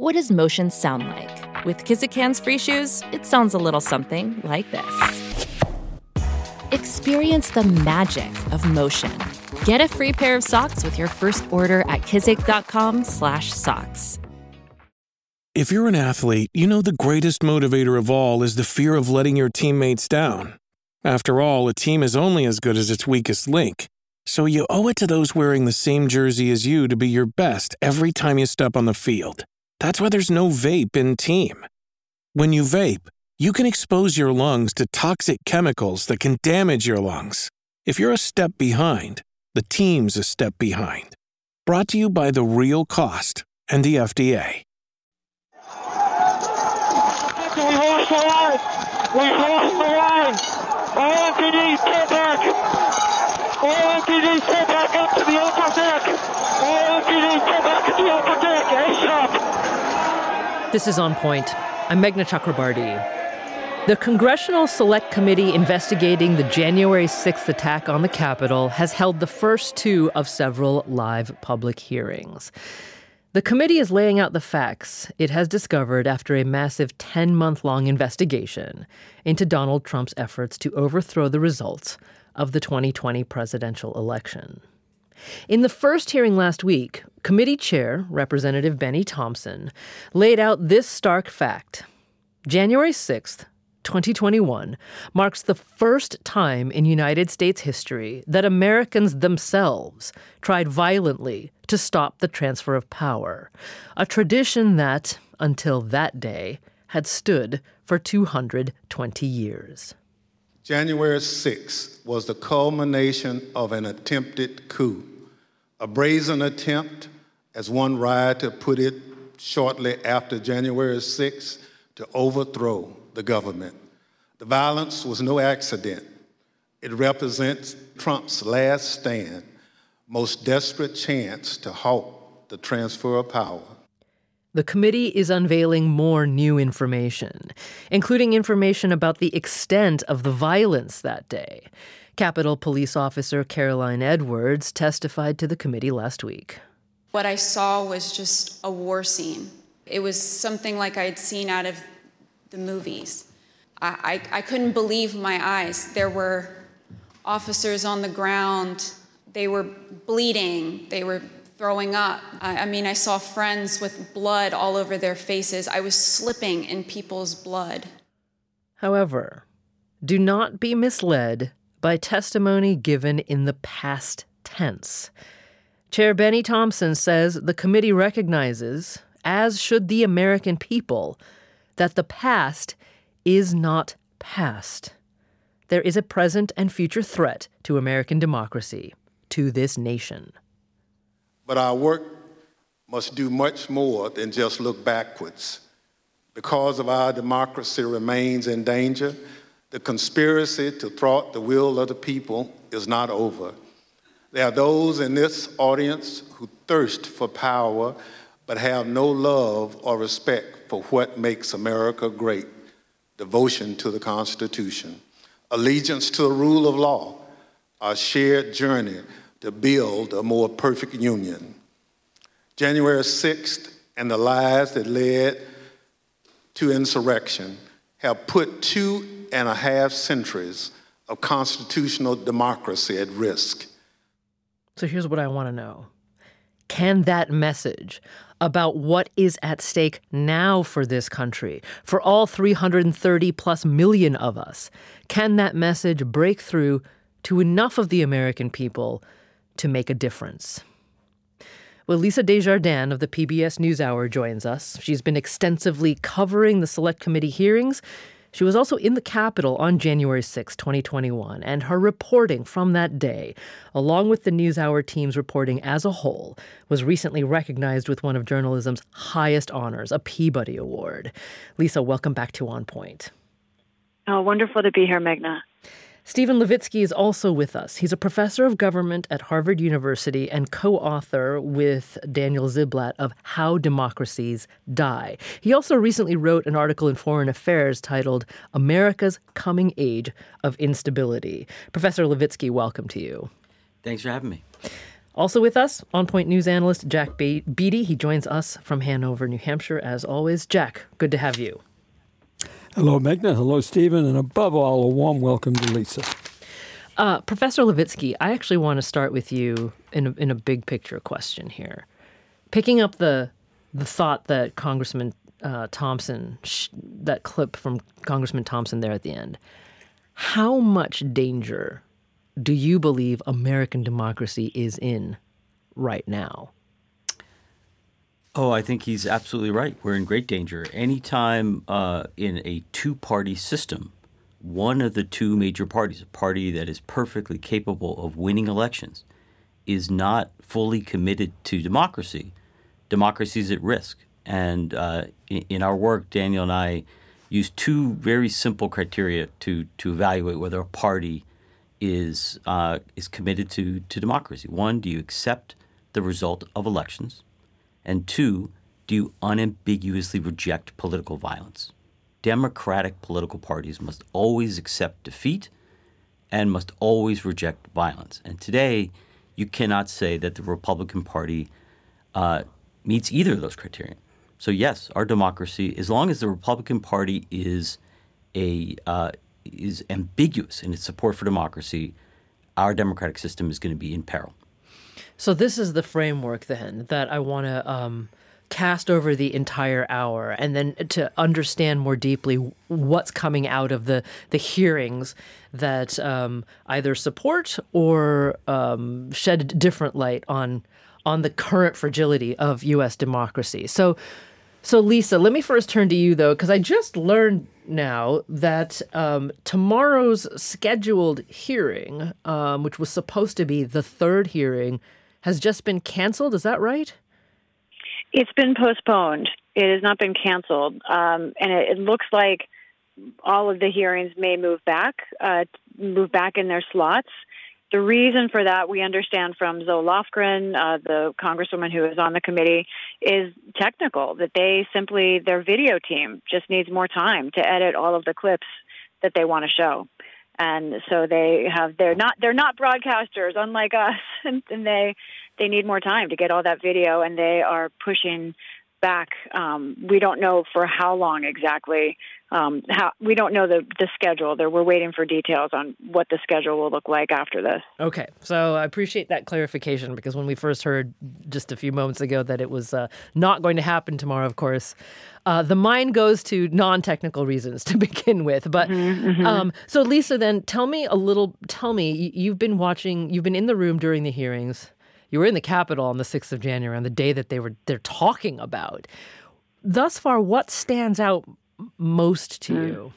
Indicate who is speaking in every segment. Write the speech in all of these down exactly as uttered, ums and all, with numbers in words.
Speaker 1: What does motion sound like? With Kizik hands-free shoes, it sounds a little something like this. Experience the magic of motion. Get a free pair of socks with your first order at kizik.com slash socks.
Speaker 2: If you're an athlete, you know the greatest motivator of all is the fear of letting your teammates down. After all, a team is only as good as its weakest link. So you owe it to those wearing the same jersey as you to be your best every time you step on the field. That's why there's no vape in team. When you vape, you can expose your lungs to toxic chemicals that can damage your lungs. If you're a step behind, the team's a step behind. Brought to you by The Real Cost and the F D A.
Speaker 3: We lost the line! We lost the line! All of you need to back! All of you need to back up to the upper deck! All of you need to back to the upper deck! ASAP!
Speaker 4: This is On Point. I'm Meghna Chakrabarti. The Congressional Select Committee investigating the January sixth attack on the Capitol has held the first two of several live public hearings. The committee is laying out the facts it has discovered after a massive ten-month-long investigation into Donald Trump's efforts to overthrow the results of the twenty twenty presidential election. In the first hearing last week, committee chair, Representative Benny Thompson, laid out this stark fact. January sixth, twenty twenty-one marks the first time in United States history that Americans themselves tried violently to stop the transfer of power, a tradition that, until that day, had stood for two hundred twenty years.
Speaker 5: January sixth was the culmination of an attempted coup, a brazen attempt, as one writer put it shortly after January sixth, to overthrow the government. The violence was no accident. It represents Trump's last stand, most desperate chance to halt the transfer of power.
Speaker 4: The committee is unveiling more new information, including information about the extent of the violence that day. Capitol Police Officer Caroline Edwards testified to the committee last week.
Speaker 6: What I saw was just a war scene. It was something like I'd seen out of the movies. I, I, I couldn't believe my eyes. There were officers on the ground. They were bleeding. They were throwing up. I, I mean, I saw friends with blood all over their faces. I was slipping in people's blood. However, do not be misled by testimony given in the past tense. Chair Benny Thompson says the committee recognizes, as should the American people, that the past is not past. There is a present and future threat to American democracy, to this nation.
Speaker 5: But our work must do much more than just look backwards. Because of our democracy remains in danger, the conspiracy to thwart the will of the people is not over. There are those in this audience who thirst for power but have no love or respect for what makes America great: devotion to the Constitution, allegiance to the rule of law, our shared journey to build a more perfect union. January sixth and the lies that led to insurrection have put two and a half centuries of constitutional democracy at risk.
Speaker 4: So here's what I want to know. Can that message about what is at stake now for this country, for all three hundred thirty plus million of us, can that message break through to enough of the American people to make a difference? Well, Lisa Desjardins of the P B S NewsHour joins us. She's been extensively covering the Select Committee hearings. She was also in the Capitol on January sixth, twenty twenty-one, and her reporting from that day, along with the NewsHour team's reporting as a whole, was recently recognized with one of journalism's highest honors, a Peabody Award. Lisa, welcome back to On Point.
Speaker 7: Oh, wonderful to be here, Meghna.
Speaker 4: Stephen Levitsky is also with us. He's a professor of government at Harvard University and co-author with Daniel Ziblatt of How Democracies Die. He also recently wrote an article in Foreign Affairs titled America's Coming Age of Instability. Professor Levitsky, welcome to you.
Speaker 8: Thanks for having me.
Speaker 4: Also with us, On Point News analyst Jack Be- Beatty. He joins us from Hanover, New Hampshire, as always. Jack, good to have you.
Speaker 8: Hello, Meghna. Hello, Stephen. And above all, a warm welcome to Lisa.
Speaker 4: Uh, Professor Levitsky, I actually want to start with you in a, in a big picture question here. Picking up the the thought that Congressman uh, Thompson, sh- that clip from Congressman Thompson there at the end, how much danger do you believe American democracy is in right now?
Speaker 9: Oh, I think he's absolutely right. We're in great danger. Anytime uh, in a two-party system, one of the two major parties, a party that is perfectly capable of winning elections, is not fully committed to democracy, democracy is at risk. And uh, in, in our work, Daniel and I use two very simple criteria to to evaluate whether a party is uh, is committed to, to democracy. One, do you accept the result of elections? And two, do you unambiguously reject political violence? Democratic political parties must always accept defeat and must always reject violence. And today, you cannot say that the Republican Party uh, meets either of those criteria. So yes, our democracy, as long as the Republican Party is a uh, is ambiguous in its support for democracy, our democratic system is going to be in peril.
Speaker 4: So this is the framework then that I want to um, cast over the entire hour, and then to understand more deeply what's coming out of the, the hearings that um, either support or um, shed different light on on the current fragility of U S democracy. So, so Lisa, let me first turn to you, though, because I just learned now that um, tomorrow's scheduled hearing, um, which was supposed to be the third hearing, has just been canceled. Is that right?
Speaker 7: It's been postponed. It has not been canceled. Um, and it, it looks like all of the hearings may move back, uh, move back in their slots. The reason for that, we understand from Zoe Lofgren, uh, the congresswoman who is on the committee, is technical, that they simply, their video team just needs more time to edit all of the clips that they want to show. And so they have, they're not, they're not broadcasters, unlike us, and, and they, they need more time to get all that video, and they are pushing back. Um, we don't know for how long exactly. Um, how we don't know the, the schedule. There, we're waiting for details on what the schedule will look like after this.
Speaker 4: Okay, so I appreciate that clarification, because when we first heard just a few moments ago that it was uh, not going to happen tomorrow, of course, uh, the mind goes to non-technical reasons to begin with. But
Speaker 7: Mm-hmm, mm-hmm.
Speaker 4: Um, so, Lisa, then tell me a little. Tell me, you've been watching. You've been in the room during the hearings. You were in the Capitol on the sixth of January, on the day that they were they're talking about. Thus far, what stands out most to mm. you?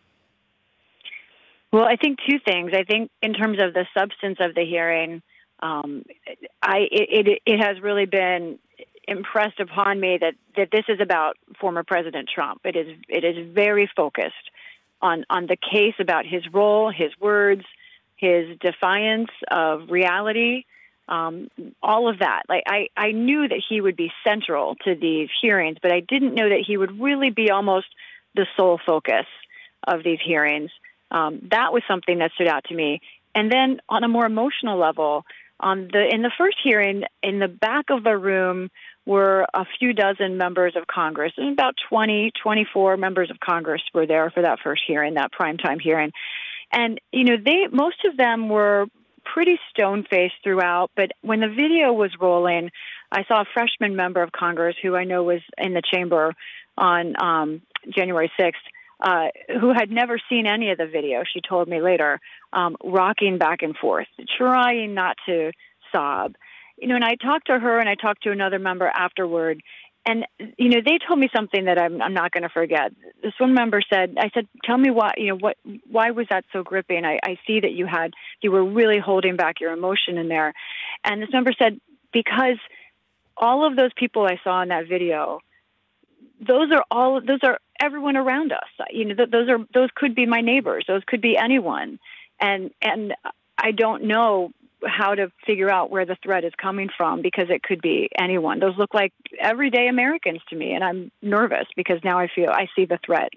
Speaker 7: Well, I think two things. I think in terms of the substance of the hearing, um, I it, it it has really been impressed upon me that, that this is about former President Trump. It is it is very focused on on the case about his role, his words, his defiance of reality. Um, all of that. Like I, I knew that he would be central to these hearings, but I didn't know that he would really be almost the sole focus of these hearings. Um, that was something that stood out to me. And then on a more emotional level, on the in the first hearing, in the back of the room were a few dozen members of Congress, and about twenty, twenty-four members of Congress were there for that first hearing, that primetime hearing. And, you know, they most of them were pretty stone-faced throughout, but when the video was rolling, I saw a freshman member of Congress who I know was in the chamber on um, January sixth, uh, who had never seen any of the video, she told me later, um, rocking back and forth, trying not to sob. You know, and I talked to her and I talked to another member afterward, and, you know, they told me something that I'm, I'm not going to forget. This one member said, I said, tell me why, you know, what, why was that so gripping? I, I see that you had, you were really holding back your emotion in there. And this member said, because all of those people I saw in that video, those are all, those are everyone around us. You know, th- those are, those could be my neighbors. Those could be anyone. And, and I don't know how to figure out where the threat is coming from, because it could be anyone. Those look like everyday Americans to me, and I'm nervous because now I feel I see the threat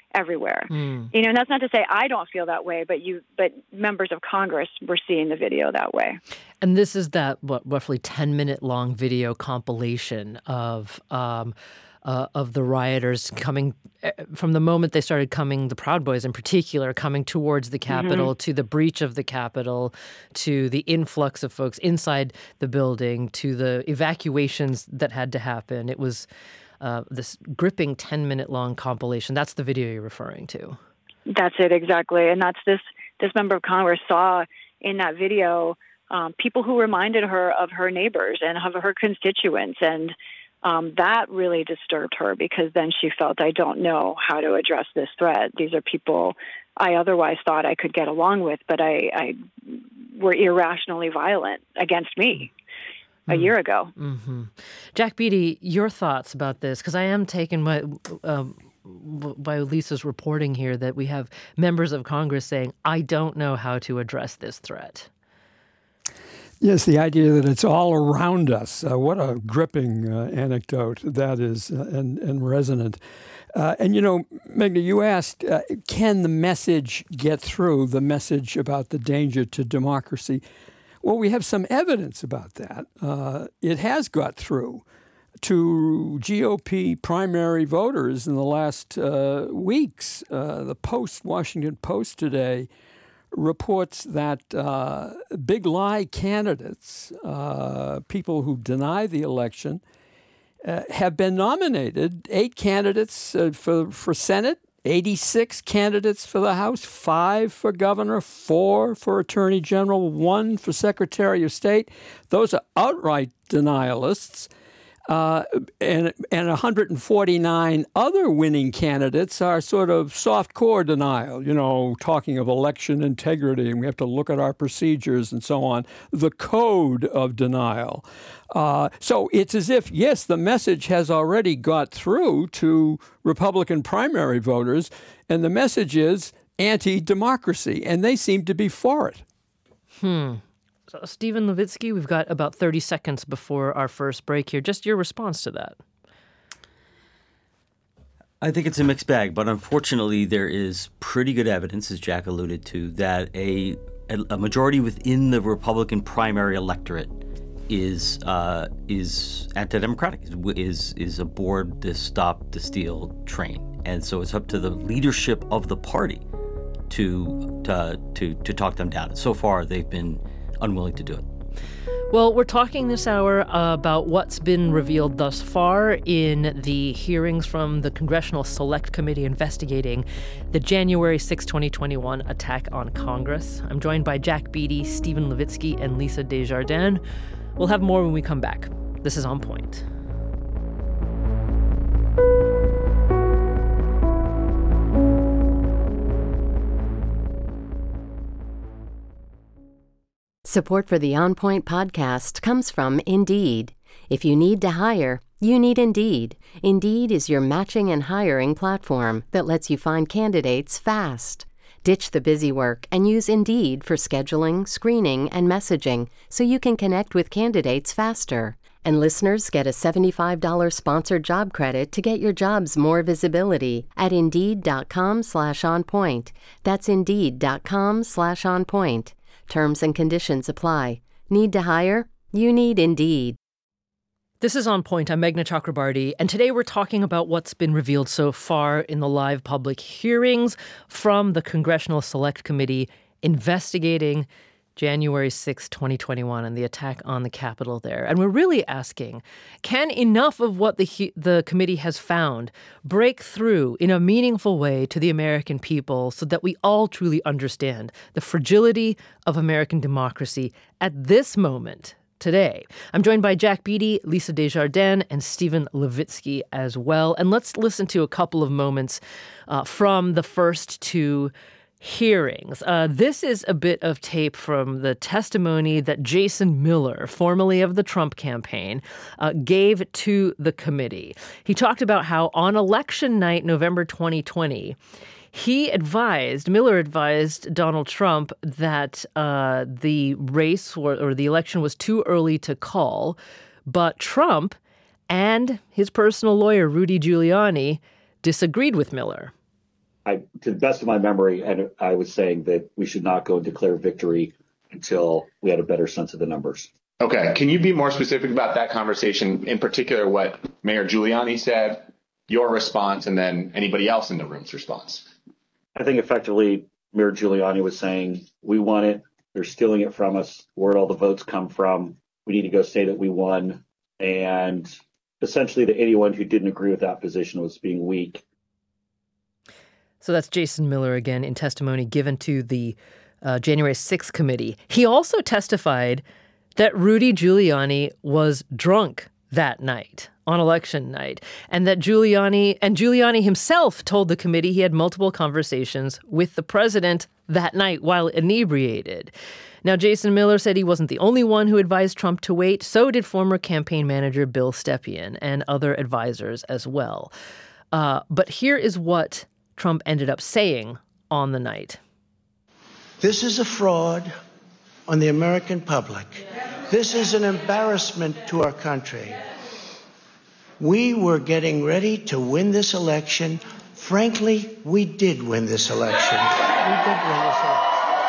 Speaker 7: everywhere.
Speaker 4: Mm.
Speaker 7: You know, and that's not to say I don't feel that way, but you, but members of Congress were seeing the video that way.
Speaker 4: And this is that, what, roughly ten minute long video compilation of um, uh, of the rioters coming from the moment they started coming, the Proud Boys in particular, coming towards the Capitol, mm-hmm. to the breach of the Capitol, to the influx of folks inside the building, to the evacuations that had to happen. It was uh, this gripping ten minute long compilation. That's the video you're referring to.
Speaker 7: That's it, exactly. And that's this, this member of Congress saw in that video um, people who reminded her of her neighbors and of her constituents. And Um, that really disturbed her, because then she felt, I don't know how to address this threat. These are people I otherwise thought I could get along with, but I, I were irrationally violent against me a mm. year ago.
Speaker 4: Mm-hmm. Jack Beatty, your thoughts about this? Because I am taken by, uh, by Lisa's reporting here that we have members of Congress saying, I don't know how to address this threat.
Speaker 8: Yes, the idea that it's all around us. Uh, what a gripping uh, anecdote that is, uh, and, and resonant. Uh, and, you know, Meghna, you asked, uh, can the message get through, the message about the danger to democracy? Well, we have some evidence about that. Uh, it has got through to G O P primary voters in the last uh, weeks. Uh, the Post, Washington Post today, reports that uh, big lie candidates, uh, people who deny the election, uh, have been nominated. Eight candidates uh, for, for Senate, eighty-six candidates for the House, five for governor, four for attorney general, one for secretary of state. Those are outright denialists. Uh, and and one hundred forty-nine other winning candidates are sort of soft core denial, you know, talking of election integrity, and we have to look at our procedures and so on, the code of denial. Uh, so it's as if, yes, the message has already got through to Republican primary voters, and the message is anti-democracy, and they seem to be for it.
Speaker 4: Hmm. So, Steven Levitsky, we've got about thirty seconds before our first break here. Just your response to that.
Speaker 9: I think it's a mixed bag, but unfortunately there is pretty good evidence, as Jack alluded to, that a a majority within the Republican primary electorate is uh, is anti-democratic, is is aboard the stop the steal train, and so it's up to the leadership of the party to to to, to talk them down. So far, they've been unwilling to do it.
Speaker 4: Well, we're talking this hour uh, about what's been revealed thus far in the hearings from the Congressional Select Committee investigating the January sixth, twenty twenty-one attack on Congress. I'm joined by Jack Beatty, Steven Levitsky, and Lisa Desjardins. We'll have more when we come back. This is On Point.
Speaker 10: Support for the On Point podcast comes from Indeed. If you need to hire, you need Indeed. Indeed is your matching and hiring platform that lets you find candidates fast. Ditch the busy work and use Indeed for scheduling, screening, and messaging so you can connect with candidates faster. And listeners get a seventy-five dollars sponsored job credit to get your jobs more visibility at Indeed.com slash on point. That's Indeed.com slash on point. Terms and conditions apply. Need to hire? You need Indeed.
Speaker 4: This is On Point. I'm Meghna Chakrabarty, and today we're talking about what's been revealed so far in the live public hearings from the Congressional Select Committee investigating January sixth, twenty twenty-one, and the attack on the Capitol there. And we're really asking, can enough of what the the committee has found break through in a meaningful way to the American people so that we all truly understand the fragility of American democracy at this moment today? I'm joined by Jack Beatty, Lisa Desjardins, and Steven Levitsky as well. And let's listen to a couple of moments uh, from the first two hearings. Uh, this is a bit of tape from the testimony that Jason Miller, formerly of the Trump campaign, uh, gave to the committee. He talked about how on election night, November twenty twenty, he advised, Miller advised Donald Trump that uh, the race or, or the election was too early to call, but Trump and his personal lawyer, Rudy Giuliani, disagreed with Miller.
Speaker 11: I, to the best of my memory, and I was saying that we should not go and declare victory until we had a better sense of the numbers.
Speaker 12: Okay. Can you be more specific about that conversation, in particular what Mayor Giuliani said, your response, and then anybody else in the room's response?
Speaker 11: I think effectively Mayor Giuliani was saying, we won it. They're stealing it from us. Where'd all the votes come from? We need to go say that we won. And essentially that anyone who didn't agree with that position was being weak.
Speaker 4: So that's Jason Miller again in testimony given to the uh, January sixth committee. He also testified that Rudy Giuliani was drunk that night, on election night, and that Giuliani and Giuliani himself told the committee he had multiple conversations with the president that night while inebriated. Now, Jason Miller said he wasn't the only one who advised Trump to wait. So did former campaign manager Bill Stepien and other advisors as well. Uh, but here is what Trump ended up saying on the night.
Speaker 13: This is a fraud on the American public. This is an embarrassment to our country. We were getting ready to win this election. Frankly, we did win this election. We did win this election.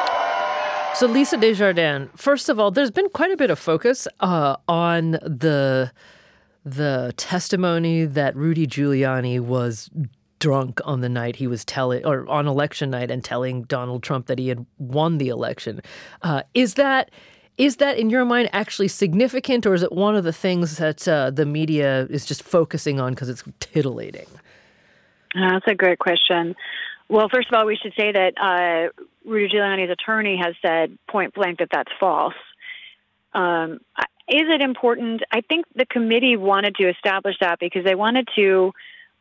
Speaker 4: So, Lisa Desjardins, first of all, there's been quite a bit of focus uh, on the the testimony that Rudy Giuliani was drunk on the night he was telling, or on election night, and telling Donald Trump that he had won the election. Uh, is that is that in your mind actually significant, or is it one of the things that uh, the media is just focusing on because it's titillating?
Speaker 7: Uh, that's a great question. Well, first of all, we should say that uh, Rudy Giuliani's attorney has said point blank that that's false. Um, is it important? I think the committee wanted to establish that because they wanted to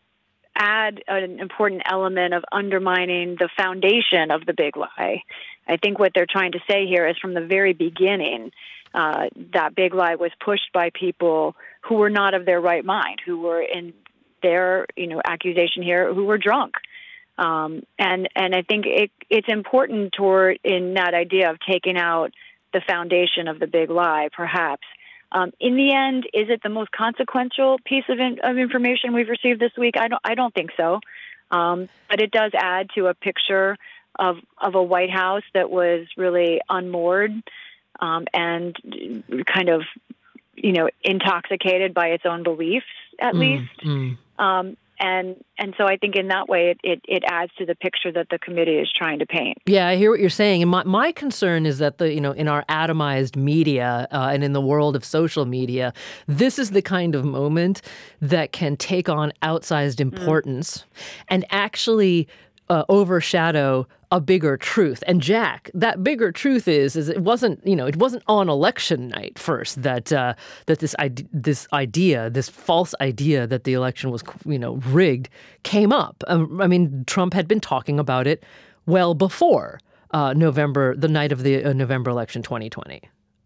Speaker 7: add an important element of undermining the foundation of the big lie. I think what they're trying to say here is from the very beginning, uh, that big lie was pushed by people who were not of their right mind, who were in their, you know, accusation here, who were drunk. Um, and, and I think it, it's important toward in that idea of taking out the foundation of the big lie, perhaps. Um, in the end, is it the most consequential piece of, in, of information we've received this week? I don't. I don't think so. Um, but it does add to a picture of of a White House that was really unmoored um, and kind of, you know, intoxicated by its own beliefs, at mm, least. Mm. Um, And and so I think in that way, it, it, it adds to the picture that the committee is trying to paint.
Speaker 4: Yeah, I hear what you're saying. And my, my concern is that, the you know, in our atomized media uh, and in the world of social media, this is the kind of moment that can take on outsized importance mm. and actually uh, overshadow a bigger truth. And Jack, that bigger truth is, is it wasn't, you know, it wasn't on election night first that uh, that this idea, this idea, this false idea that the election was, you know, rigged came up. Um, I mean, Trump had been talking about it well before uh, November, the night of the uh, November election, twenty twenty.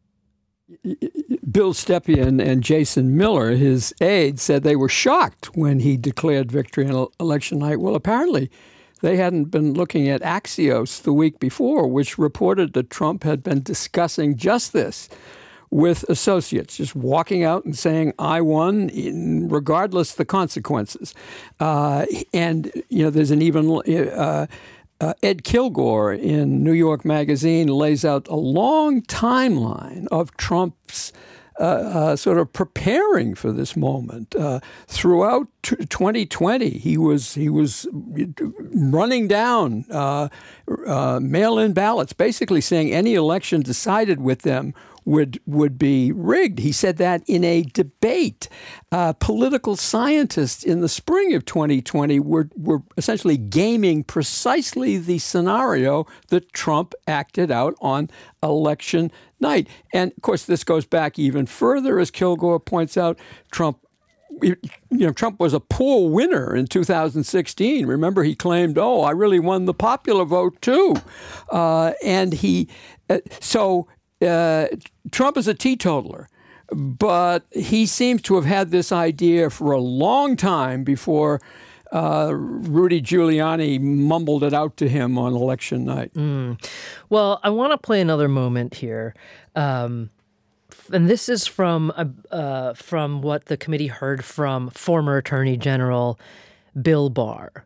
Speaker 8: Bill Stepien and Jason Miller, his aides, said they were shocked when he declared victory on election night. Well, apparently they hadn't been looking at Axios the week before, which reported that Trump had been discussing just this with associates, just walking out and saying, I won, regardless the consequences. Uh, and, you know, there's an even uh, uh, Ed Kilgore in New York Magazine lays out a long timeline of Trump's Uh, uh, sort of preparing for this moment. Uh, throughout t- twenty twenty, he was he was running down uh, uh, mail-in ballots, basically saying any election decided with them would would be rigged. He said that in a debate. Uh, political scientists in the spring of twenty twenty were were essentially gaming precisely the scenario that Trump acted out on election night. And of course, this goes back even further, as Kilgore points out. Trump, you know, Trump was a poor winner in two thousand sixteen. Remember, he claimed, "Oh, I really won the popular vote too," uh, and he uh, so. Uh, Trump is a teetotaler, but he seems to have had this idea for a long time before uh, Rudy Giuliani mumbled it out to him on election night.
Speaker 4: Mm. Well, I want to play another moment here. Um, and this is from uh, uh, from what the committee heard from former Attorney General Bill Barr.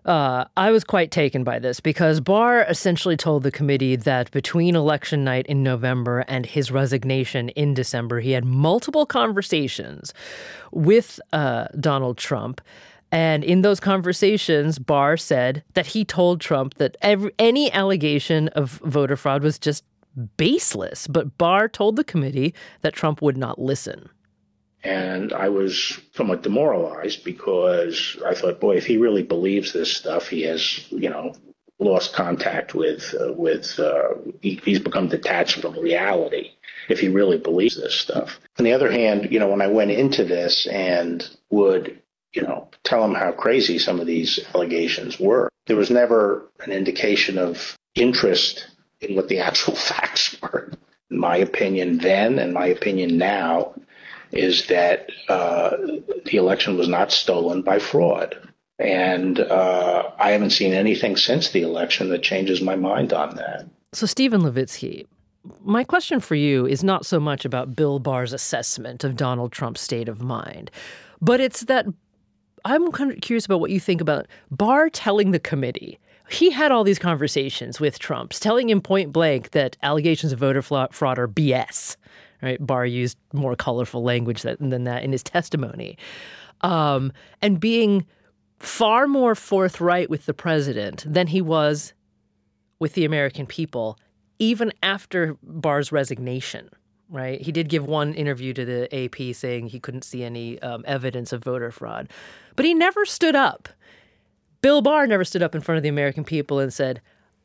Speaker 4: Uh, I was quite taken by this because Barr essentially told the committee that between election night in November and his resignation in December, he had multiple conversations with uh, Donald Trump. And in those conversations, Barr said that he told Trump that every, any allegation of voter fraud was just baseless. But Barr told the committee that Trump would not listen.
Speaker 14: And I was somewhat demoralized because I thought, boy, if he really believes this stuff, he has, you know, lost contact with, uh, with uh, he, he's become detached from reality if he really believes this stuff. On the other hand, you know, when I went into this and would, you know, tell him how crazy some of these allegations were, there was never an indication of interest in what the actual facts were. In my opinion then and my opinion now is that uh, the election was not stolen by fraud. And uh, I haven't seen anything since the election that changes my mind on that.
Speaker 4: So, Stephen Levitsky, my question for you is not so much about Bill Barr's assessment of Donald Trump's state of mind, but it's that I'm kind of curious about what you think about Barr telling the committee. He had all these conversations with Trump, telling him point blank that allegations of voter fraud are B S. Right? Barr used more colorful language than that in his testimony. Um, and being far more forthright with the president than he was with the American people, even after Barr's resignation, right? He did give one interview to the A P saying he couldn't see any um, evidence of voter fraud. But he never stood up. Bill Barr never stood up in front of the American people and said,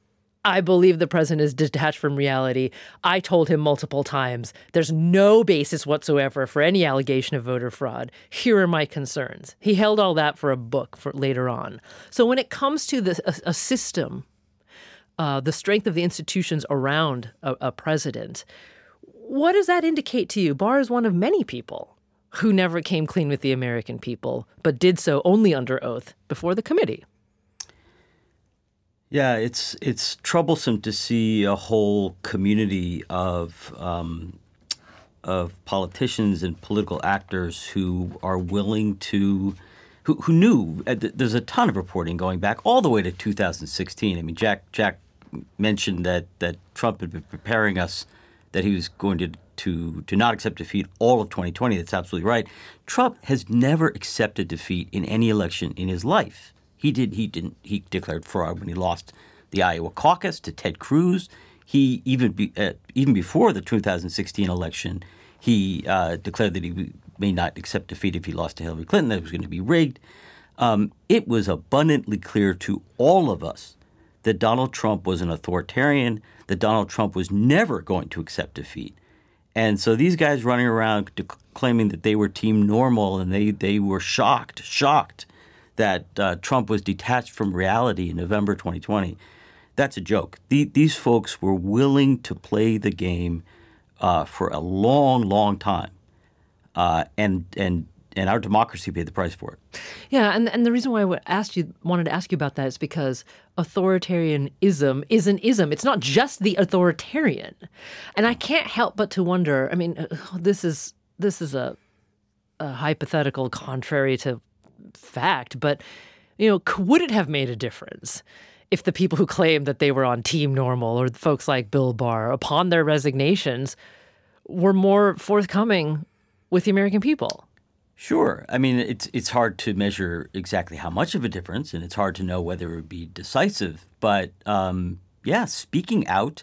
Speaker 4: I believe the president is detached from reality. I told him multiple times, there's no basis whatsoever for any allegation of voter fraud. Here are my concerns. He held all that for a book for later on. So when it comes to the, a, a system, uh, the strength of the institutions around a, a president, what does that indicate to you? Barr is one of many people who never came clean with the American people, but did so only under oath before the committee.
Speaker 9: Yeah, it's it's troublesome to see a whole community of um, of politicians and political actors who are willing to, who, who knew. Uh, there's a ton of reporting going back all the way to two thousand sixteen. I mean, Jack Jack mentioned that that Trump had been preparing us that he was going to to to not accept defeat all of twenty twenty. That's absolutely right. Trump has never accepted defeat in any election in his life. He did. He didn't. He declared fraud when he lost the Iowa caucus to Ted Cruz. He even be, uh, even before the two thousand sixteen election, he uh, declared that he may not accept defeat if he lost to Hillary Clinton. That it was going to be rigged. Um, it was abundantly clear to all of us that Donald Trump was an authoritarian. That Donald Trump was never going to accept defeat. And so these guys running around de- claiming that they were Team Normal and they they were shocked, shocked. that uh, Trump was detached from reality in November twenty twenty, that's a joke. The, these folks were willing to play the game uh, for a long, long time, uh, and and and our democracy paid the price for it.
Speaker 4: Yeah, and and the reason why I asked you wanted to ask you about that is because authoritarianism is an ism. It's not just the authoritarian, and I can't help but to wonder. I mean, this is this is a, a hypothetical contrary to fact, but, you know, would it have made a difference if the people who claimed that they were on Team Normal or folks like Bill Barr, upon their resignations, were more forthcoming with the American people?
Speaker 9: Sure. I mean, it's it's hard to measure exactly how much of a difference, and it's hard to know whether it would be decisive. But, um, yeah, speaking out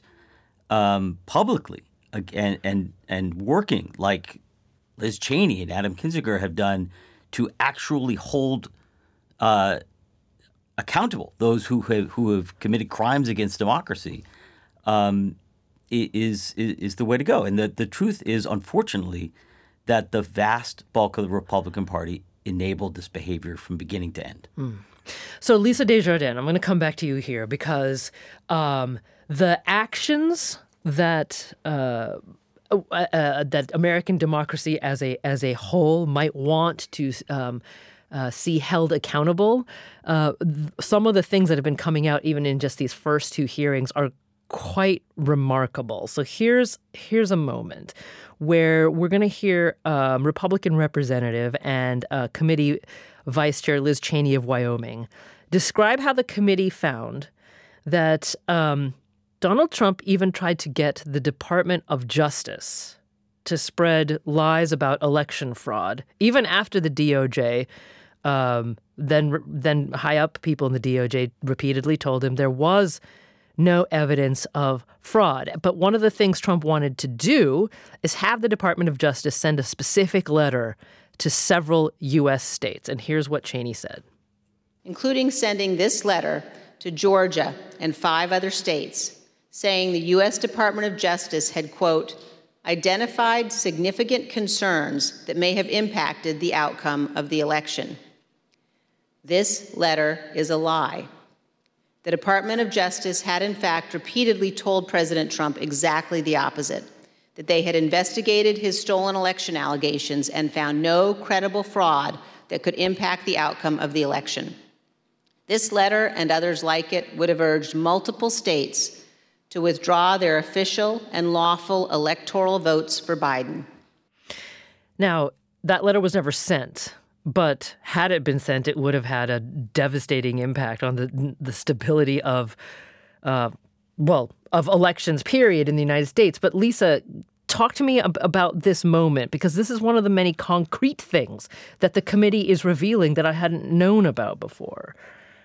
Speaker 9: um, publicly and, and, and working like Liz Cheney and Adam Kinzinger have done to actually hold uh, accountable those who have who have committed crimes against democracy, um, is, is is the way to go. And the, the truth is, unfortunately, that the vast bulk of the Republican Party enabled this behavior from beginning to end.
Speaker 4: Mm. So, Lisa Desjardins, I'm going to come back to you here because um, the actions that uh, Uh, uh, that American democracy as a as a whole might want to um, uh, see held accountable. Uh, th- some of the things that have been coming out, even in just these first two hearings, are quite remarkable. So here's here's a moment where we're going to hear um, Republican representative and uh, committee vice chair Liz Cheney of Wyoming describe how the committee found that um, Donald Trump even tried to get the Department of Justice to spread lies about election fraud, even after the D O J, um, then then high-up people in the D O J repeatedly told him there was no evidence of fraud. But one of the things Trump wanted to do is have the Department of Justice send a specific letter to several U S states. And here's what Cheney said.
Speaker 15: Including sending this letter to Georgia and five other states, saying the U S Department of Justice had, quote, identified significant concerns that may have impacted the outcome of the election. This letter is a lie. The Department of Justice had, in fact, repeatedly told President Trump exactly the opposite, that they had investigated his stolen election allegations and found no credible fraud that could impact the outcome of the election. This letter and others like it would have urged multiple states to withdraw their official and lawful electoral votes for Biden.
Speaker 4: Now, that letter was never sent, but had it been sent, it would have had a devastating impact on the the stability of, uh, well, of elections, period, in the United States. But Lisa, talk to me ab- about this moment, because this is one of the many concrete things that the committee is revealing that I hadn't known about before.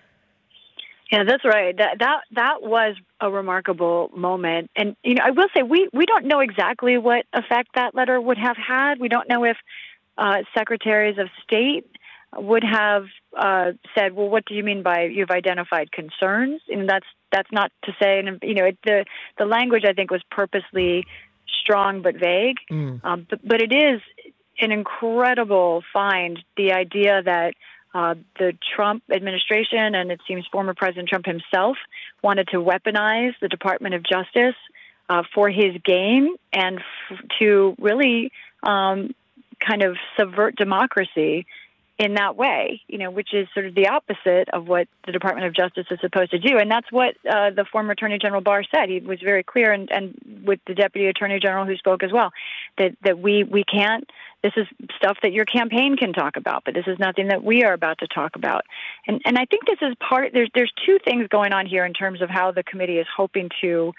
Speaker 7: Yeah, that's right. That that that was a remarkable moment. And, you know, I will say we, we don't know exactly what effect that letter would have had. We don't know if uh, secretaries of state would have uh, said, well, what do you mean by you've identified concerns? And that's that's not to say, and you know, it, the, the language, I think, was purposely strong but vague. Mm. Um, but, but it is an incredible find, the idea that Uh, the Trump administration, and it seems former President Trump himself, wanted to weaponize the Department of Justice uh, for his gain and f- to really um, kind of subvert democracy in that way, you know, which is sort of the opposite of what the Department of Justice is supposed to do. And that's what uh, the former Attorney General Barr said. He was very clear, and, and with the Deputy Attorney General who spoke as well, that, that we, we can't, this is stuff that your campaign can talk about, but this is nothing that we are about to talk about. And and I think this is part, there's there's two things going on here in terms of how the committee is hoping to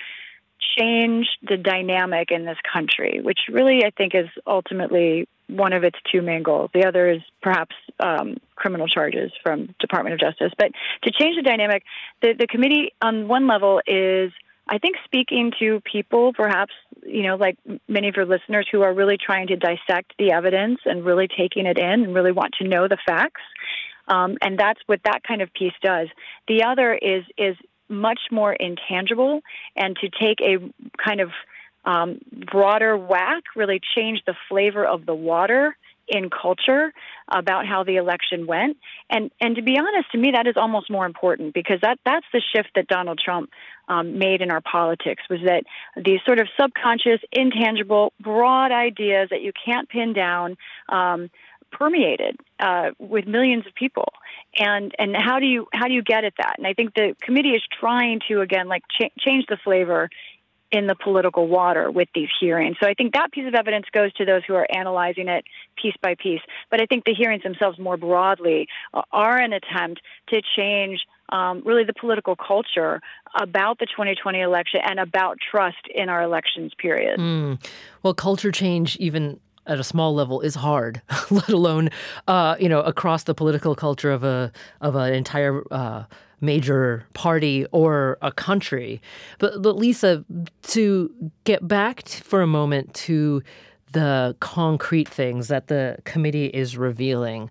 Speaker 7: change the dynamic in this country, which really I think is ultimately one of its two main goals. The other is perhaps um, criminal charges from Department of Justice. But to change the dynamic, the, the committee on one level is, I think, speaking to people, perhaps, you know, like many of your listeners who are really trying to dissect the evidence and really taking it in and really want to know the facts. Um, and that's what that kind of piece does. The other is is much more intangible, and to take a kind of um, broader whack, really change the flavor of the water in culture about how the election went. And and to be honest, to me, that is almost more important, because that that's the shift that Donald Trump um, made in our politics, was that these sort of subconscious, intangible, broad ideas that you can't pin down um, permeated uh, with millions of people. And and how do you how do you get at that? And I think the committee is trying to, again, like ch- change the flavor in the political water with these hearings. So I think that piece of evidence goes to those who are analyzing it piece by piece. But I think the hearings themselves more broadly uh, are an attempt to change um, really the political culture about the twenty twenty election and about trust in our elections period.
Speaker 4: Mm. Well, culture change, even at a small level, is hard, let alone, uh, you know, across the political culture of a of an entire uh, major party or a country. But, but Lisa, to get back t- for a moment to the concrete things that the committee is revealing,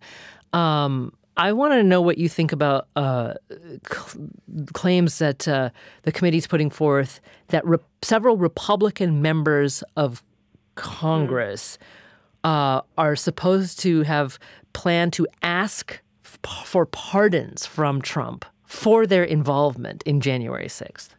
Speaker 4: um, I want to know what you think about uh, cl- claims that uh, the committee is putting forth that re- several Republican members of Congress uh, are supposed to have planned to ask f- for pardons from Trump for their involvement in January sixth.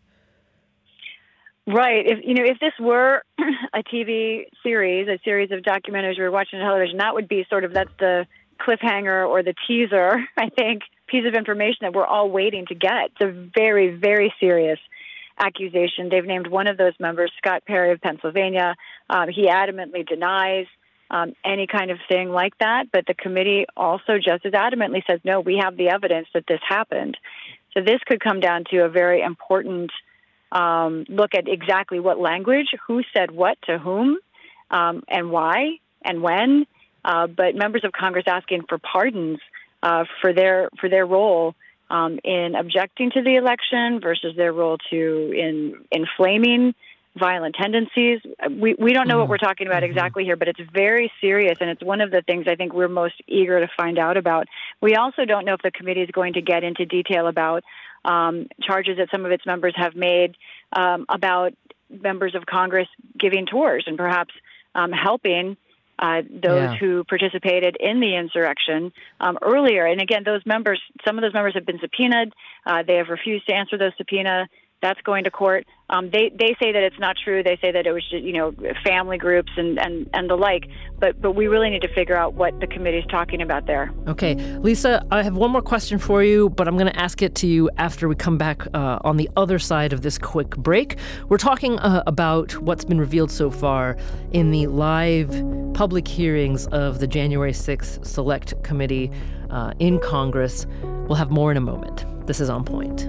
Speaker 7: Right. If you know, if this were a T V series, a series of documentaries we were watching on television, that would be sort of, that's the cliffhanger or the teaser, I think, piece of information that we're all waiting to get. It's a very, very serious accusation. They've named one of those members, Scott Perry of Pennsylvania. Um, he adamantly denies um, any kind of thing like that. But the committee also just as adamantly says, no, we have the evidence that this happened. So this could come down to a very important um, look at exactly what language, who said what to whom, um, and why and when. Uh, but members of Congress asking for pardons uh, for their for their role um, in objecting to the election versus their role to in inflaming violent tendencies. We we don't know mm-hmm. what we're talking about mm-hmm. exactly here, but it's very serious, and it's one of the things I think we're most eager to find out about. We also don't know if the committee is going to get into detail about um, charges that some of its members have made um, about members of Congress giving tours and perhaps um, helping Uh, those yeah. who participated in the insurrection um, earlier. And again, those members, some of those members have been subpoenaed. Uh, they have refused to answer those subpoena. That's going to court. Um, they they say that it's not true. They say that it was just, you know, family groups and, and, and the like. But but we really need to figure out what the committee is talking about there.
Speaker 4: Okay, Lisa, I have one more question for you, but I'm going to ask it to you after we come back uh, on the other side of this quick break. We're talking uh, about what's been revealed so far in the live public hearings of the January sixth Select Committee uh, in Congress. We'll have more in a moment. This is On Point.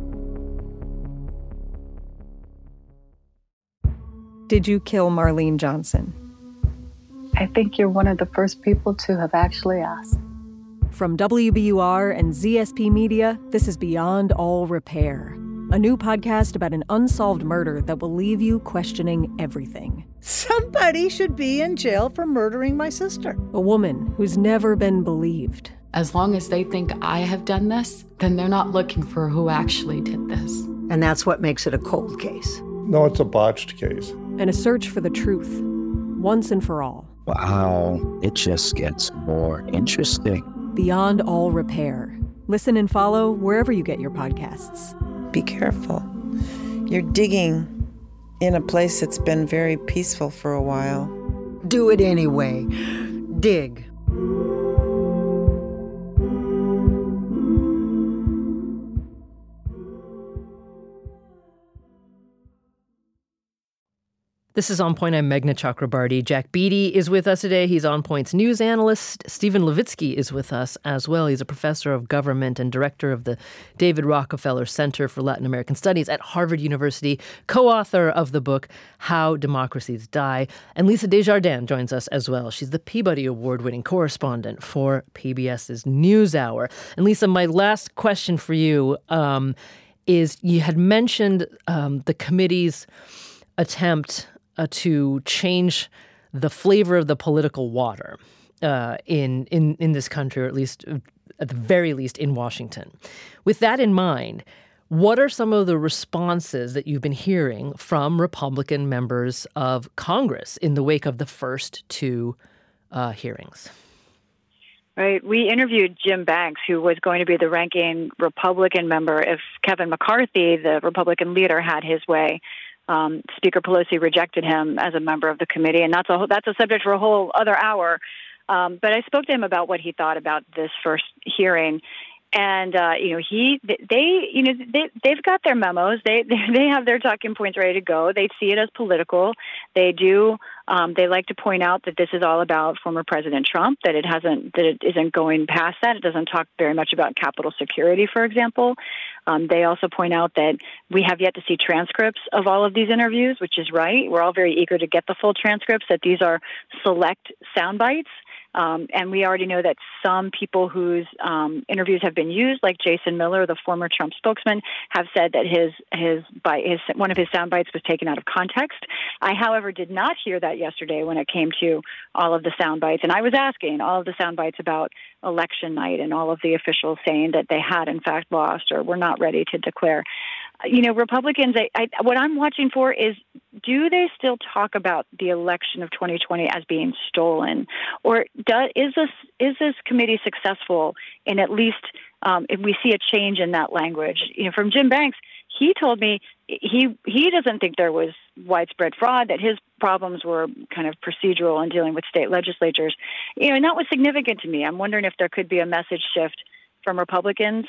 Speaker 16: Did you kill Marlene Johnson?
Speaker 17: I think you're one of the first people to have actually asked.
Speaker 16: From W B U R and Z S P Media, this is Beyond All Repair, a new podcast about an unsolved murder that will leave you questioning everything.
Speaker 18: Somebody should be in jail for murdering my sister.
Speaker 16: A woman who's never been believed.
Speaker 17: As long as they think I have done this, then they're not looking for who actually did this.
Speaker 18: And that's what makes it a cold case.
Speaker 19: No, it's a botched case.
Speaker 16: And a search for the truth, once and for all.
Speaker 20: Wow, it just gets more interesting.
Speaker 16: Beyond All Repair. Listen and follow wherever you get your podcasts.
Speaker 21: Be careful. You're digging in a place that's been very peaceful for a while.
Speaker 18: Do it anyway. Dig.
Speaker 4: This is On Point. I'm Meghna Chakrabarty. Jack Beatty is with us today. He's On Point's news analyst. Stephen Levitsky is with us as well. He's a professor of government and director of the David Rockefeller Center for Latin American Studies at Harvard University, co-author of the book How Democracies Die. And Lisa Desjardins joins us as well. She's the Peabody Award-winning correspondent for PBS's NewsHour. And Lisa, my last question for you um, is you had mentioned um, the committee's attempt Uh, to change the flavor of the political water uh, in, in in this country, or at least, at the very least, in Washington. With that in mind, what are some of the responses that you've been hearing from Republican members of Congress in the wake of the first two uh, hearings?
Speaker 7: Right. We interviewed Jim Banks, who was going to be the ranking Republican member if Kevin McCarthy, the Republican leader, had his way. Um, Speaker Pelosi rejected him as a member of the committee, and that's a that's a subject for a whole other hour. Um, but I spoke to him about what he thought about this first hearing, and uh, you know, he they you know they they've got their memos. They they have their talking points ready to go. They see it as political. They do. Um, they like to point out that this is all about former President Trump. That it hasn't that it isn't going past that. It doesn't talk very much about Capitol security, for example. Um, they also point out that we have yet to see transcripts of all of these interviews, which is right. We're all very eager to get the full transcripts, that these are select sound bites. Um, and we already know that some people whose um, interviews have been used, like Jason Miller, the former Trump spokesman, have said that his his, by, his one of his sound bites was taken out of context. I, however, did not hear that yesterday when it came to all of the sound bites. And I was asking all of the sound bites about election night and all of the officials saying that they had, in fact, lost or were not ready to declare. You know, Republicans, I, I, what I'm watching for is, do they still talk about the election of twenty twenty as being stolen? Or does, is this is this committee successful in at least, um, if we see a change in that language? You know, from Jim Banks, he told me he he doesn't think there was widespread fraud, that his problems were kind of procedural in dealing with state legislatures. You know, and that was significant to me. I'm wondering if there could be a message shift from Republicans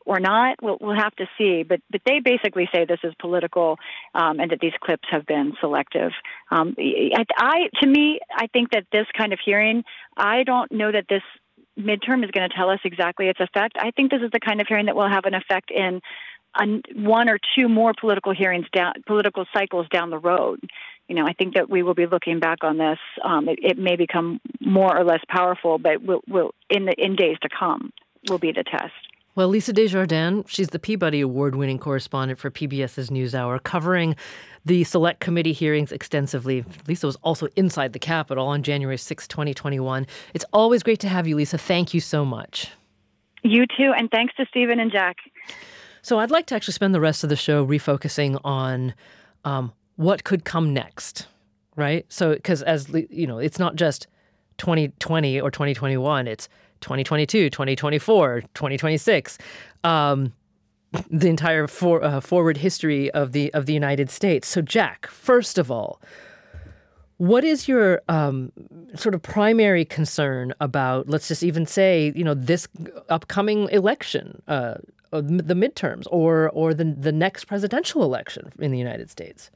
Speaker 7: or not. We'll, we'll have to see. But but they basically say this is political um, and that these clips have been selective. Um, I, I to me, I think that this kind of hearing, I don't know that this midterm is going to tell us exactly its effect. I think this is the kind of hearing that will have an effect in on one or two more political hearings down, political cycles down the road. You know, I think that we will be looking back on this. Um, it, it may become more or less powerful, but will will in the in days to come will be the test.
Speaker 4: Well, Lisa Desjardins, she's the Peabody Award-winning correspondent for PBS's NewsHour, covering the Select Committee hearings extensively. Lisa was also inside the Capitol on January sixth, twenty twenty-one. It's always great to have you, Lisa. Thank you so much.
Speaker 7: You too, and thanks to Stephen and Jack.
Speaker 4: So I'd like to actually spend the rest of the show refocusing on um, what could come next, right? So, because as you know, it's not just twenty twenty or twenty twenty-one, it's twenty twenty-two, twenty twenty-four, twenty twenty-six, um, the entire for, uh, forward history of the of the United States. So, Jack, first of all, what is your um, sort of primary concern about, let's just even say, you know, this upcoming election, uh, the midterms, or or the the next presidential election in the United States?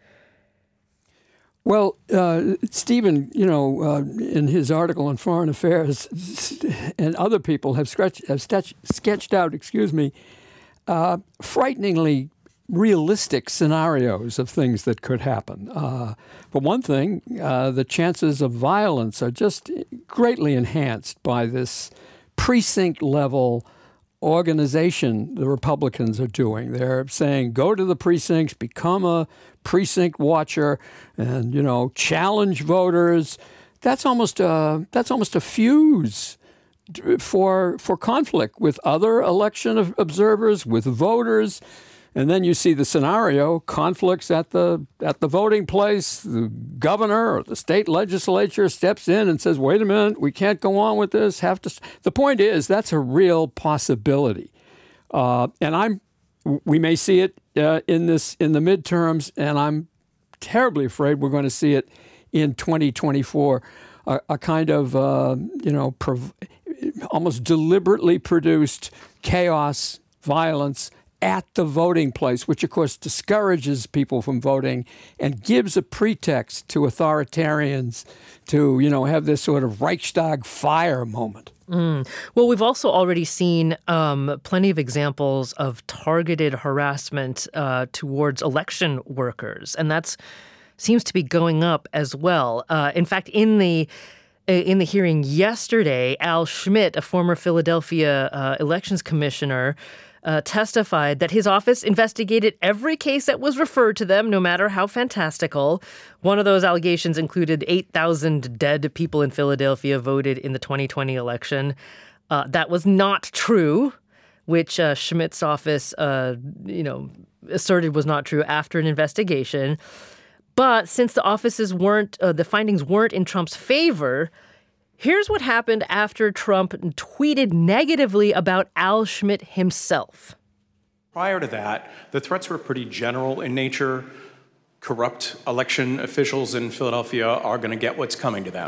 Speaker 8: Well, uh, Stephen, you know, uh, in his article on Foreign Affairs, and other people have, sketched, have sketched, sketched out, excuse me, uh, frighteningly realistic scenarios of things that could happen. Uh, for one thing, uh, the chances of violence are just greatly enhanced by this precinct-level organization the Republicans are doing. They're saying, go to the precincts, become a precinct watcher, and, you know, challenge voters. That's almost a, that's almost a fuse for for conflict with other election observers, with voters. And then you see the scenario, conflicts at the at the voting place. The governor or the state legislature steps in and says, wait a minute, we can't go on with this. Have to. The point is, that's a real possibility. Uh, and I'm we may see it uh, in this in the midterms, and I'm terribly afraid we're going to see it in twenty twenty-four, a, a kind of, uh, you know, prov- almost deliberately produced chaos, violence, at the voting place, which, of course, discourages people from voting and gives a pretext to authoritarians to, you know, have this sort of Reichstag fire moment.
Speaker 4: Mm. Well, we've also already seen um, plenty of examples of targeted harassment uh, towards election workers, and that's seems to be going up as well. Uh, in fact, in the in the hearing yesterday, Al Schmidt, a former Philadelphia uh, elections commissioner, Uh, testified that his office investigated every case that was referred to them, no matter how fantastical. One of those allegations included eight thousand dead people in Philadelphia voted in the twenty twenty election. Uh, that was not true, which uh, Schmidt's office, uh, you know, asserted was not true after an investigation. But since the offices weren't, uh, the findings weren't in Trump's favor, here's what happened after Trump tweeted negatively about Al Schmidt himself.
Speaker 1: Prior to that, the threats were pretty general in nature. Corrupt election officials in Philadelphia are going to get what's coming to them.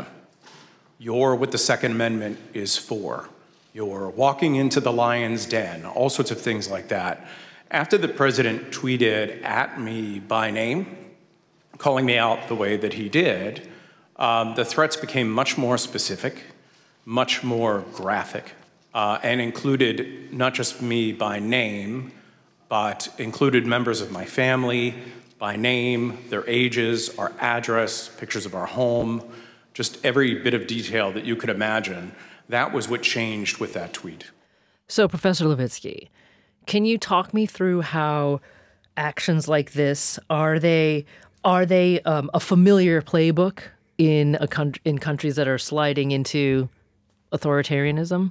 Speaker 1: You're what the Second Amendment is for. You're walking into the lion's den, all sorts of things like that. After the president tweeted at me by name, calling me out the way that he did, Um, the threats became much more specific, much more graphic, uh, and included not just me by name, but included members of my family by name, their ages, our address, pictures of our home, just every bit of detail that you could imagine. That was what changed with that tweet.
Speaker 4: So, Professor Levitsky, can you talk me through how actions like this, are they, are they um, a familiar playbook in a con- in countries that are sliding into authoritarianism?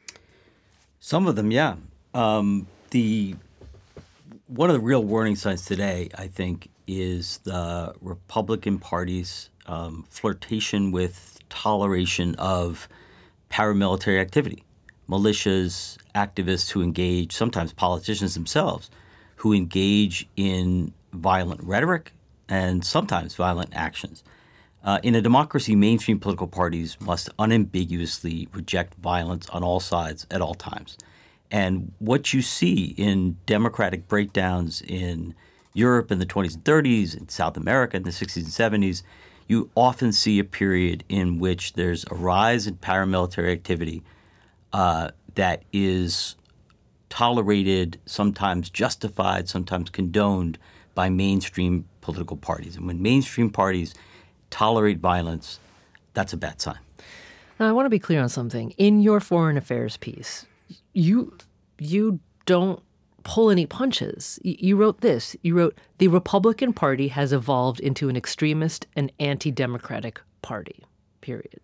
Speaker 9: Some of them, yeah. Um, the one of the real warning signs today, I think, is the Republican Party's um, flirtation with toleration of paramilitary activity. Militias, activists who engage, sometimes politicians themselves, who engage in violent rhetoric and sometimes violent actions. Uh, in a democracy, mainstream political parties must unambiguously reject violence on all sides at all times. And what you see in democratic breakdowns in Europe in the twenties and thirties, in South America in the sixties and seventies, you often see a period in which there's a rise in paramilitary activity uh, that is tolerated, sometimes justified, sometimes condoned by mainstream political parties. And when mainstream parties tolerate violence, that's a bad sign.
Speaker 4: Now, I want to be clear on something. In your foreign affairs piece, you you don't pull any punches. You wrote this. You wrote, the Republican Party has evolved into an extremist and anti-democratic party, period.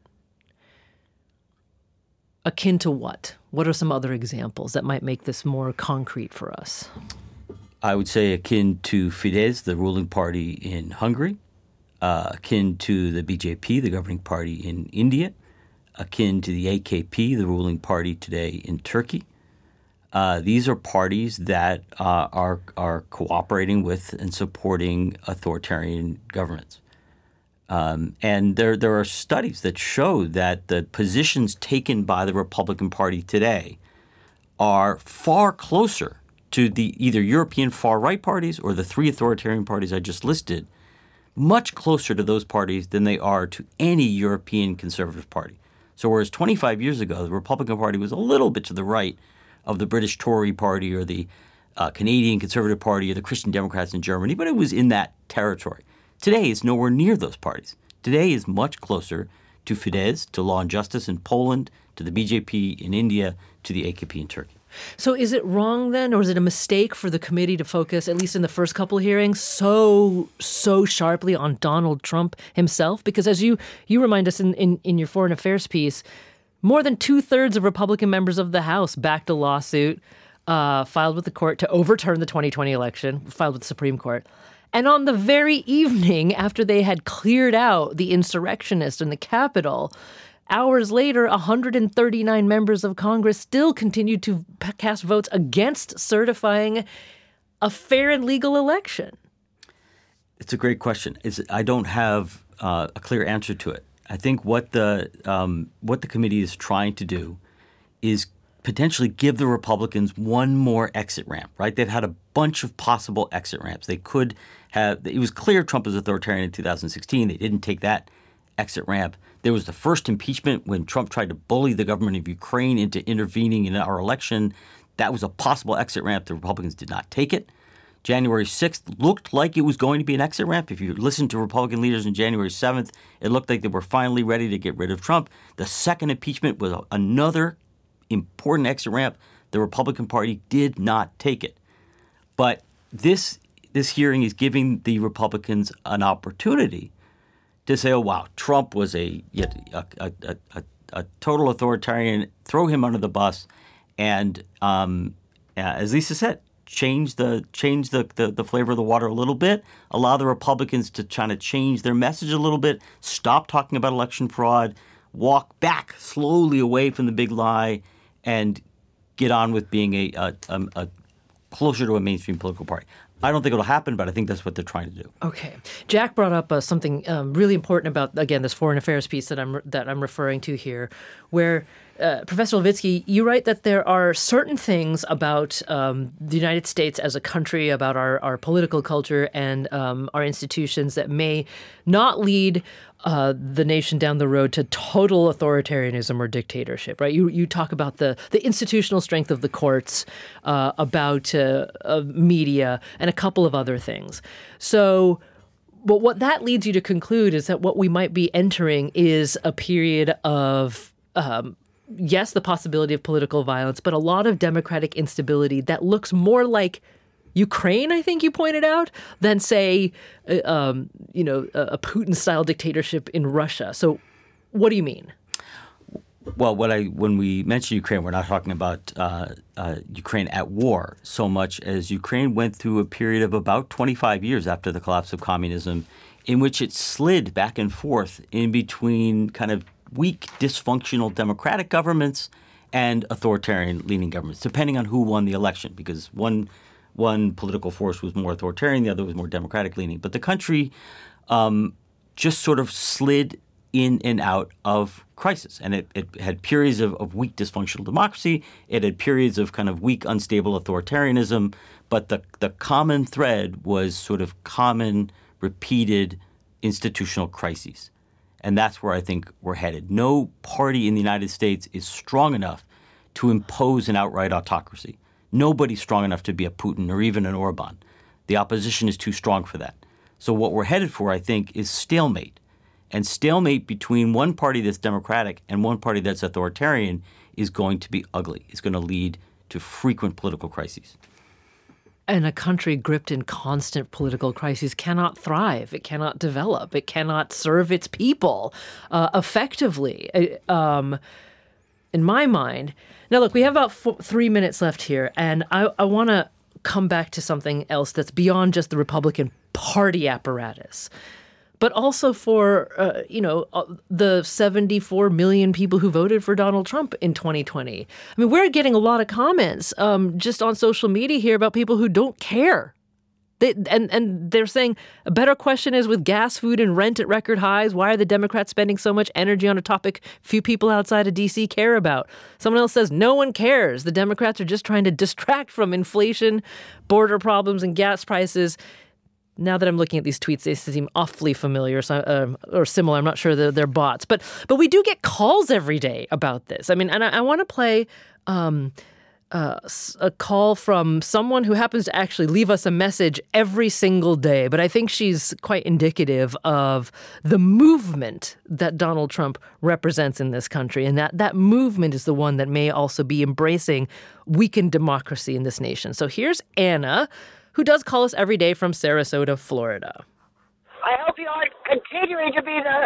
Speaker 4: Akin to what? What are some other examples that might make this more concrete for us?
Speaker 9: I would say akin to Fidesz, the ruling party in Hungary, uh, akin to the B J P, the governing party in India, akin to the A K P, the ruling party today in Turkey. Uh, these are parties that uh, are are cooperating with and supporting authoritarian governments. Um, and there there are studies that show that the positions taken by the Republican Party today are far closer to the either European far-right parties or the three authoritarian parties I just listed, much closer to those parties than they are to any European conservative party. So whereas twenty-five years ago, the Republican Party was a little bit to the right of the British Tory party or the uh, Canadian Conservative Party or the Christian Democrats in Germany, but it was in that territory. Today, it's nowhere near those parties. Today is much closer to Fidesz, to Law and Justice in Poland, to the B J P in India, to the A K P in Turkey.
Speaker 4: So is it wrong then, or is it a mistake for the committee to focus, at least in the first couple of hearings, so so sharply on Donald Trump himself? Because as you you remind us in, in, in your foreign affairs piece, more than two-thirds of Republican members of the House backed a lawsuit uh, filed with the court to overturn the twenty twenty election, filed with the Supreme Court. And on the very evening after they had cleared out the insurrectionists in the Capitol, hours later, one hundred thirty-nine members of Congress still continued to p- cast votes against certifying a fair and legal election.
Speaker 9: It's a great question. It's, I don't have uh, a clear answer to it. I think what the um, what the committee is trying to do is potentially give the Republicans one more exit ramp, right? They've had a bunch of possible exit ramps. They could have – it was clear Trump was authoritarian in two thousand sixteen. They didn't take that exit ramp. There was the first impeachment when Trump tried to bully the government of Ukraine into intervening in our election. That was a possible exit ramp. The Republicans did not take it. January sixth looked like it was going to be an exit ramp. If you listened to Republican leaders on January seventh, it looked like they were finally ready to get rid of Trump. The second impeachment was another important exit ramp. The Republican Party did not take it. But this this hearing is giving the Republicans an opportunity to say, oh, wow, Trump was a, a, a, a, a, a total authoritarian, throw him under the bus, and um, as Lisa said, change the change the, the, the flavor of the water a little bit, allow the Republicans to try to change their message a little bit, stop talking about election fraud, walk back slowly away from the big lie, and get on with being a, a, a, a closer to a mainstream political party. I don't think it'll happen, but I think that's what they're trying to do.
Speaker 4: Okay. Jack brought up uh, something um, really important about, again, this foreign affairs piece that I'm that I'm referring to here, where uh, Professor Levitsky, you write that there are certain things about um, the United States as a country, about our, our political culture and um, our institutions that may not lead uh, the nation down the road to total authoritarianism or dictatorship, right? You you talk about the, the institutional strength of the courts, uh, about uh, uh, media, and a couple of other things. So but what that leads you to conclude is that what we might be entering is a period of um, yes, the possibility of political violence, but a lot of democratic instability that looks more like Ukraine, I think you pointed out, than, say, uh, um, you know, a Putin-style dictatorship in Russia. So what do you mean?
Speaker 9: Well, what I when we mention Ukraine, we're not talking about uh, uh, Ukraine at war so much as Ukraine went through a period of about twenty-five years after the collapse of communism in which it slid back and forth in between kind of weak, dysfunctional democratic governments and authoritarian-leaning governments, depending on who won the election, because one one political force was more authoritarian, the other was more democratic-leaning. But the country um, just sort of slid in and out of crisis. And it, it had periods of, of weak dysfunctional democracy. It had periods of kind of weak, unstable authoritarianism. But the, the common thread was sort of common, repeated institutional crises. And that's where I think we're headed. No party in the United States is strong enough to impose an outright autocracy. Nobody's strong enough to be a Putin or even an Orban. The opposition is too strong for that. So what we're headed for, I think, is stalemate. And stalemate between one party that's democratic and one party that's authoritarian is going to be ugly. It's going to lead to frequent political crises.
Speaker 4: And a country gripped in constant political crises cannot thrive. It cannot develop. It cannot serve its people uh, effectively, um, in my mind. Now, look, we have about four, three minutes left here, and I, I want to come back to something else that's beyond just the Republican Party apparatus, but also for, uh, you know, uh, the seventy-four million people who voted for Donald Trump in twenty twenty. I mean, we're getting a lot of comments um, just on social media here about people who don't care. They, and, and they're saying a better question is, with gas, food, and rent at record highs, why are the Democrats spending so much energy on a topic few people outside of D C care about? Someone else says no one cares. The Democrats are just trying to distract from inflation, border problems, and gas prices. Now that I'm looking at these tweets, they seem awfully familiar so, uh, or similar. I'm not sure they're, they're bots. But but we do get calls every day about this. I mean, and I, I want to play um, uh, a call from someone who happens to actually leave us a message every single day. But I think she's quite indicative of the movement that Donald Trump represents in this country. And that, that movement is the one that may also be embracing weakened democracy in this nation. So here's Anna, who does call us every day from Sarasota, Florida.
Speaker 2: I hope you aren't continuing to be the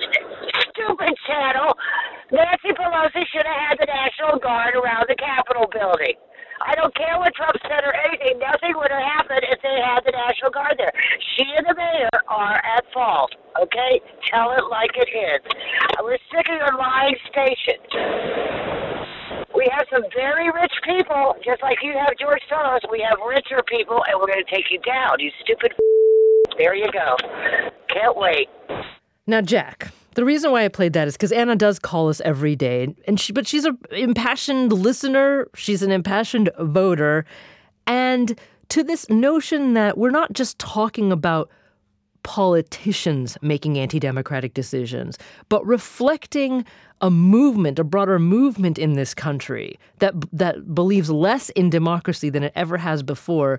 Speaker 2: stupid channel. Nancy Pelosi should have had the National Guard around the Capitol building. I don't care what Trump said or anything. Nothing would have happened if they had the National Guard there. She and the mayor are at fault, okay? Tell it like it is. We're sick of your lying station. We have some very rich people, just like you have George Soros. We have richer people, and we're going to take you down, you stupid. There you go. Can't wait.
Speaker 4: Now, Jack, the reason why I played that is because Anna does call us every day, and she, but she's an impassioned listener. She's an impassioned voter. And to this notion that we're not just talking about politicians making anti-democratic decisions, but reflecting a movement, a broader movement in this country that that believes less in democracy than it ever has before.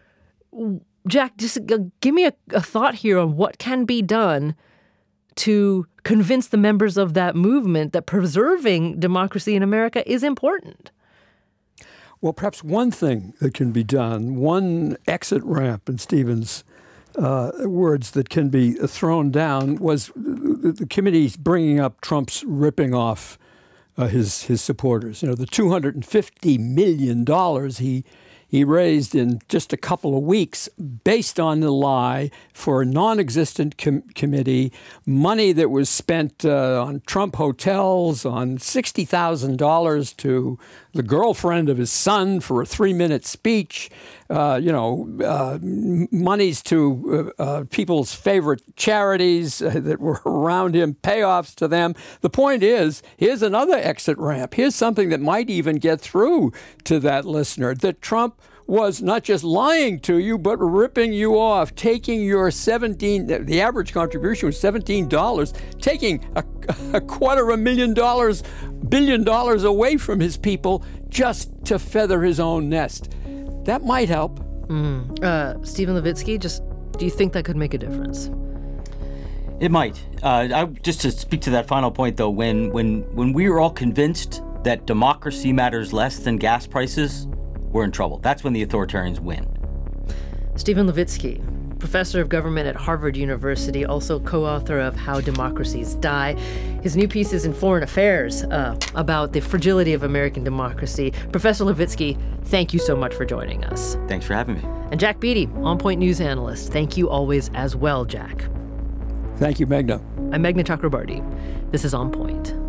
Speaker 4: Jack, just give me a, a thought here on what can be done to convince the members of that movement that preserving democracy in America is important.
Speaker 8: Well, perhaps one thing that can be done, one exit ramp in Stephen's uh, words that can be thrown down, was the, the committee bringing up Trump's ripping off uh, his his supporters. You know, the two hundred fifty million dollars he he raised in just a couple of weeks based on the lie for a non-existent com- committee, money that was spent uh, on Trump hotels, on sixty thousand dollars to the girlfriend of his son for a three-minute speech, uh, you know, uh, monies to uh, uh, people's favorite charities uh, that were around him, payoffs to them. The point is, here's another exit ramp. Here's something that might even get through to that listener, that Trump was not just lying to you, but ripping you off, taking your seventeen, the average contribution was seventeen dollars, taking a, a quarter of a million dollars, billion dollars away from his people just to feather his own nest. That might help.
Speaker 4: Mm. Uh, Stephen Levitsky, just do you think that could make a difference?
Speaker 9: It might. Uh, I, just to speak to that final point, though, when, when, when we were all convinced that democracy matters less than gas prices, we're in trouble. That's when the authoritarians win.
Speaker 4: Stephen Levitsky, professor of government at Harvard University, also co-author of How Democracies Die. His new piece is in Foreign Affairs uh, about the fragility of American democracy. Professor Levitsky, thank you so much for joining us.
Speaker 9: Thanks for having me.
Speaker 4: And Jack Beatty, On Point News analyst. Thank you always as well, Jack.
Speaker 8: Thank you, Meghna.
Speaker 4: I'm Meghna Chakrabarti. This is On Point.